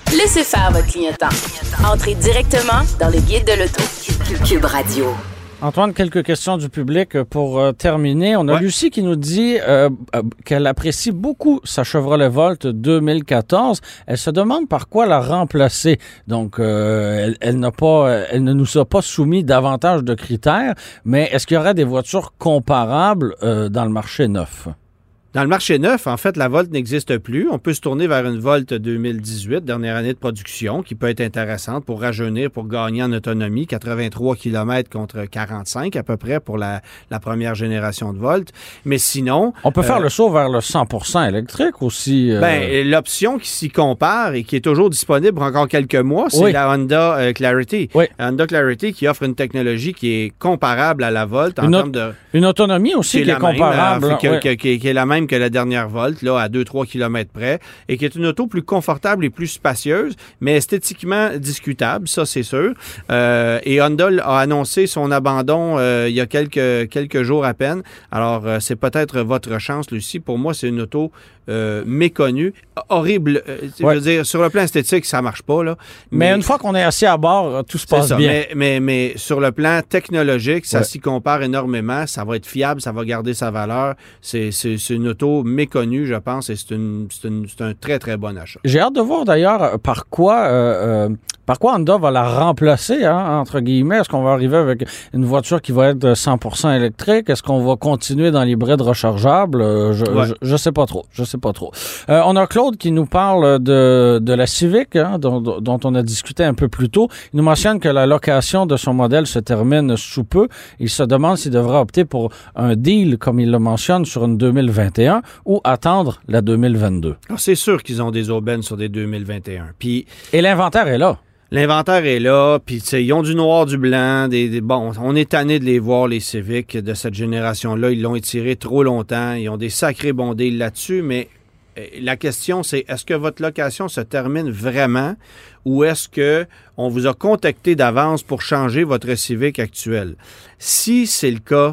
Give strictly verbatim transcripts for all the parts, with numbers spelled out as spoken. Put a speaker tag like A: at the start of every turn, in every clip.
A: Laissez faire votre clignotant. Entrez directement dans le guide de l'auto. Cube Radio.
B: Antoine, quelques questions du public pour euh, terminer. On a ouais. Lucie qui nous dit euh, euh, qu'elle apprécie beaucoup sa Chevrolet Volt deux mille quatorze. Elle se demande par quoi la remplacer. Donc, euh, elle, elle n'a pas, elle ne nous a pas soumis davantage de critères, mais est-ce qu'il y aurait des voitures comparables euh, dans le marché neuf?
C: Dans le marché neuf, en fait, la Volt n'existe plus. On peut se tourner vers une Volt deux mille dix-huit, dernière année de production, qui peut être intéressante pour rajeunir, pour gagner en autonomie. quatre-vingt-trois kilomètres contre quarante-cinq à peu près pour la, la première génération de Volt. Mais sinon...
B: On peut euh, faire le saut vers le cent pour cent électrique aussi. Euh...
C: Ben, l'option qui s'y compare et qui est toujours disponible pour encore quelques mois, c'est oui. la Honda euh, Clarity.
B: Oui.
C: Honda Clarity qui offre une technologie qui est comparable à la Volt en
B: une
C: termes de...
B: Une autonomie aussi qui est, qui est comparable.
C: Même, euh, qui,
B: oui.
C: qui, qui, qui est la même que la dernière Volt, là, à deux à trois kilomètres près, et qui est une auto plus confortable et plus spacieuse, mais esthétiquement discutable, ça, c'est sûr. Euh, et Honda a annoncé son abandon euh, il y a quelques, quelques jours à peine. Alors, euh, c'est peut-être votre chance, Lucie. Pour moi, c'est une auto euh, méconnue, horrible. Euh, ouais. Je veux dire, sur le plan esthétique, ça marche pas, là.
B: Mais, mais une fois qu'on est assis à bord, tout se passe
C: ça,
B: bien.
C: Mais, mais, mais sur le plan technologique, ça
B: ouais.
C: s'y compare énormément. Ça va être fiable, ça va garder sa valeur. C'est, c'est, c'est une auto méconnue, je pense, et c'est, une, c'est, une, c'est un très, très bon achat.
B: J'ai hâte de voir d'ailleurs par quoi, euh, euh, par quoi Honda va la remplacer, hein, entre guillemets. Est-ce qu'on va arriver avec une voiture qui va être cent pour cent électrique? Est-ce qu'on va continuer dans l'hybride rechargeable? Euh, je,
C: ouais.
B: je, je sais pas trop. Je sais pas trop. Euh, on a Claude qui nous parle de, de la Civic, hein, dont, dont on a discuté un peu plus tôt. Il nous mentionne que la location de son modèle se termine sous peu. Il se demande s'il devra opter pour un deal, comme il le mentionne, sur une deux mille vingt et un ou attendre la deux mille vingt-deux.
C: Alors, c'est sûr qu'ils ont des aubaines sur des deux mille vingt et un. Puis,
B: et l'inventaire est là.
C: L'inventaire est là, puis ils ont du noir, du blanc. Des, des, bon, on est tanné de les voir, les Civic de cette génération-là. Ils l'ont étiré trop longtemps. Ils ont des sacrés bons deals là-dessus, mais la question, c'est est-ce que votre location se termine vraiment ou est-ce que on vous a contacté d'avance pour changer votre Civic actuel? Si c'est le cas,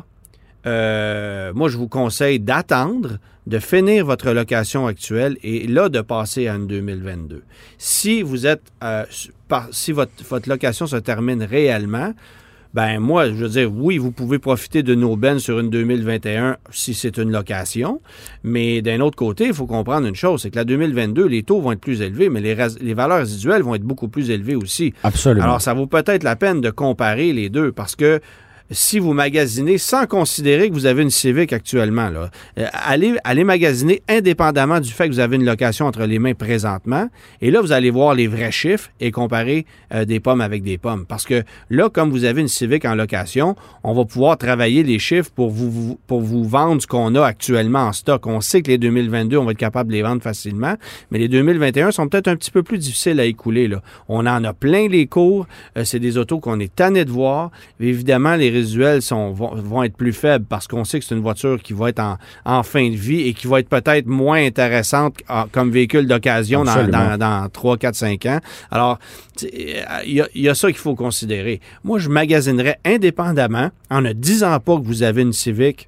C: euh, moi, je vous conseille d'attendre, de finir votre location actuelle et là, de passer à une deux mille vingt-deux. Si vous êtes, euh, par, si votre, votre location se termine réellement, ben moi, je veux dire, oui, vous pouvez profiter d'une aubaine sur une deux mille vingt et un si c'est une location, mais d'un autre côté, il faut comprendre une chose, c'est que la deux mille vingt-deux, les taux vont être plus élevés, mais les, ras- les valeurs résiduelles vont être beaucoup plus élevées aussi.
B: Absolument.
C: Alors, ça vaut peut-être la peine de comparer les deux, parce que si vous magasinez sans considérer que vous avez une Civic actuellement, là, euh, allez, allez magasiner indépendamment du fait que vous avez une location entre les mains présentement. Et là, vous allez voir les vrais chiffres et comparer euh, des pommes avec des pommes. Parce que là, comme vous avez une Civic en location, on va pouvoir travailler les chiffres pour vous, vous, pour vous vendre ce qu'on a actuellement en stock. On sait que les deux mille vingt-deux, on va être capable de les vendre facilement, mais les deux mille vingt et un sont peut-être un petit peu plus difficiles à écouler, là. On en a plein les cours. Euh, c'est des autos qu'on est tanné de voir. Évidemment, les résiduels sont, vont, vont être plus faibles parce qu'on sait que c'est une voiture qui va être en, en fin de vie et qui va être peut-être moins intéressante en, comme véhicule d'occasion dans, dans, dans trois, quatre, cinq ans. Alors, il y, y a ça qu'il faut considérer. Moi, je magasinerais indépendamment en ne disant pas que vous avez une Civic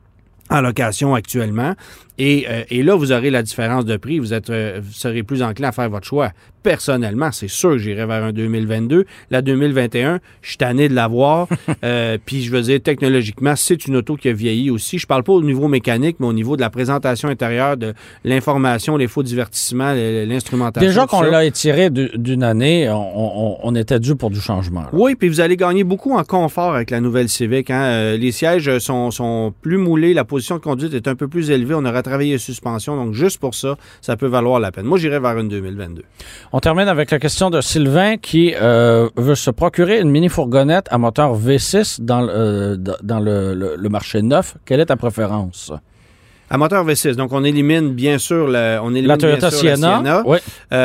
C: en location actuellement. Et, euh, et là, vous aurez la différence de prix. Vous, êtes, euh, vous serez plus enclin à faire votre choix. Personnellement, c'est sûr que j'irai vers un deux mille vingt-deux. La deux mille vingt et un, je suis tanné de l'avoir. euh, puis, je veux dire, technologiquement, c'est une auto qui a vieilli aussi. Je parle pas au niveau mécanique, mais au niveau de la présentation intérieure, de l'information, les faux divertissements, l'instrumentation.
B: Déjà qu'on l'a étiré d'une année, on, on, on était dû pour du changement. Là.
C: Oui, puis vous allez gagner beaucoup en confort avec la nouvelle Civic. Hein? Euh, les sièges sont, sont plus moulés. La position de conduite est un peu plus élevée. On aura travaillé les suspensions. Donc, juste pour ça, ça peut valoir la peine. Moi, j'irai vers une deux mille vingt-deux.
B: On termine avec la question de Sylvain qui euh, veut se procurer une mini-fourgonnette à moteur V six dans, euh, dans le, le, le marché neuf. Quelle est ta préférence?
C: À moteur V six. Donc, on élimine bien sûr, le, on élimine
B: la Toyota
C: bien sûr
B: Sienna.
C: La Sienna.
B: Oui.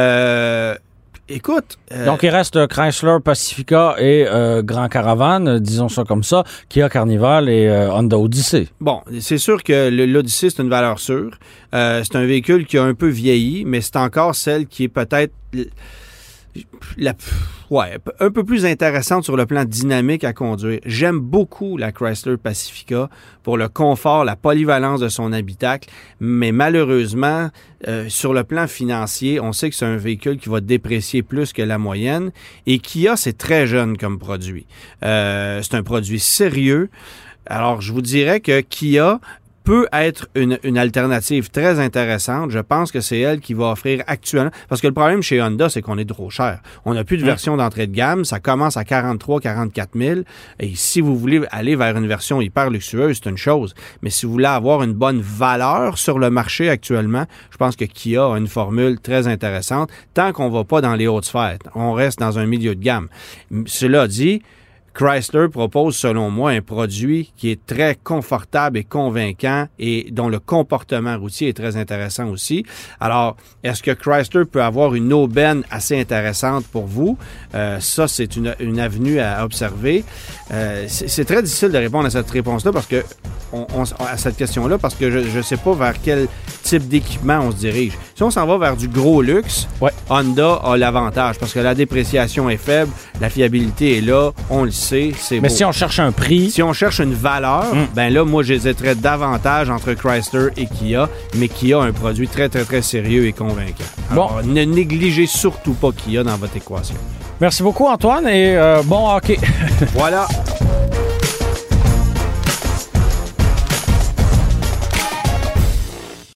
C: Euh, Écoute...
B: Euh, Donc, il reste Chrysler, Pacifica et euh, Grand Caravan, disons ça comme ça, Kia Carnival et euh, Honda Odyssey.
C: Bon, c'est sûr que l'Odyssey, c'est une valeur sûre. Euh, c'est un véhicule qui a un peu vieilli, mais c'est encore celle qui est peut-être... La, ouais, un peu plus intéressante sur le plan dynamique à conduire. J'aime beaucoup la Chrysler Pacifica pour le confort, la polyvalence de son habitacle, mais malheureusement, euh, sur le plan financier, on sait que c'est un véhicule qui va déprécier plus que la moyenne et Kia, c'est très jeune comme produit. Euh, c'est un produit sérieux. Alors, je vous dirais que Kia peut être une, une alternative très intéressante. Je pense que c'est elle qui va offrir actuellement... Parce que le problème chez Honda, c'est qu'on est trop cher. On n'a plus de version d'entrée de gamme. Ça commence à quarante-trois à quarante-quatre mille. Et si vous voulez aller vers une version hyper luxueuse, c'est une chose. Mais si vous voulez avoir une bonne valeur sur le marché actuellement, je pense que Kia a une formule très intéressante. Tant qu'on ne va pas dans les hautes sphères, on reste dans un milieu de gamme. Cela dit, Chrysler propose, selon moi, un produit qui est très confortable et convaincant et dont le comportement routier est très intéressant aussi. Alors, est-ce que Chrysler peut avoir une aubaine assez intéressante pour vous? Euh, ça, c'est une, une avenue à observer. Euh, c'est, c'est très difficile de répondre à cette réponse-là parce que on, on, à cette question-là parce que je ne sais pas vers quel type d'équipement on se dirige. Si on s'en va vers du gros luxe, ouais. Honda a l'avantage parce que la dépréciation est faible, la fiabilité est là, on le sait, c'est
B: Mais
C: beau.
B: si on cherche un prix...
C: Si on cherche une valeur, mm. ben là, moi, j'hésiterais davantage entre Chrysler et Kia, mais Kia a un produit très, très, très sérieux et convaincant. Alors, bon. Ne négligez surtout pas Kia dans votre équation.
B: Merci beaucoup, Antoine, et euh, bon hockey.
C: Voilà.